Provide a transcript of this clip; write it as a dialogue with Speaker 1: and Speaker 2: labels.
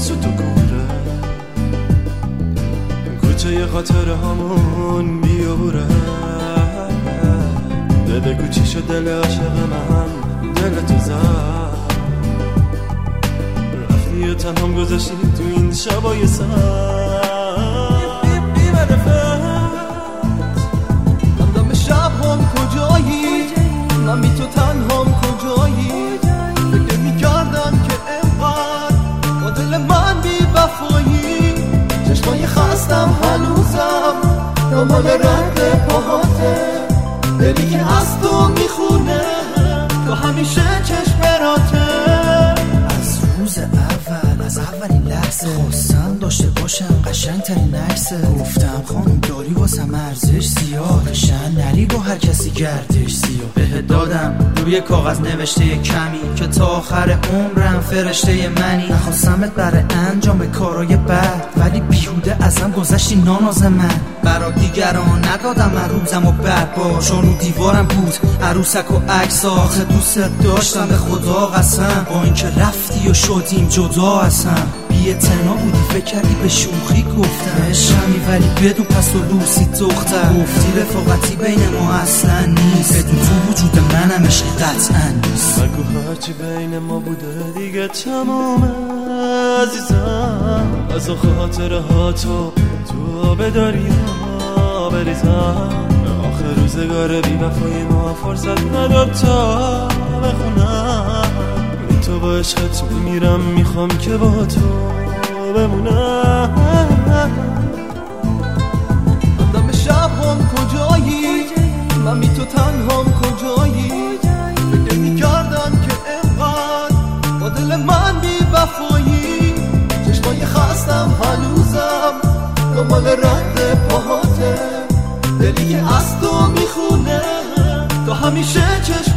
Speaker 1: مثل تو کوره کوچه خاطر همون بیوره بگو چی شد دل عاشق من دل تو زد رفتی و تنهام گذاشتی تو این شبای سر بی معرفت همدم شب هم کجایی من بی تو تنهام کجایی فکر میکردم که اینقدر با دل من بی وفایی چشمای خستم هنوزم دنبال رد پاهاته دلی که از تو میخونه تو همیشه چشمراته
Speaker 2: از روز اول از اولین لحظه خواستم داشته باشم قشنگ ترین عکسه گفتم خانم داری واسم ارزش زیاد قشنگ نری با هر کسی گردش زیاد بهت دادم روی کاغذ نوشته کمی که تا آخر عمرم فرشته منی نخواستمت برای انجام کارای بد ولی بیهوده ازم گذشتی ناناز من برا دیگران ندادم من روزم و بد باش چون رو دیوارم بود عروسک و عکس آخه دوست داشتم به خدا قسم با اینکه رفتی و شدیم جدا هستم بی‌اعتنا بودی فکر کردی به شوخی گفتم عشقمی ولی بدون پس و لوسی دختر گفتی رفاقتی بین ما اصلا نیست بدون تو وجود منم عشق قطعا نیست
Speaker 1: بگو هرچی بین ما بوده دیگه تمومه عزیزم از خاطره ها تو بداری ها بریزم آخر روزگار بی وفای ما فرصت نداد تا بخونم تو با عشقت میمیرم میخوام که با تو بمونم
Speaker 3: آدم شب هم کجایی من بی تو تنهام کجایی فکر میکردم که اینقدر با دل من بی وفایی چشمای خستم هنوزم دنبال رد پاهاته دلی که از تو میخونه تو همیشه چشم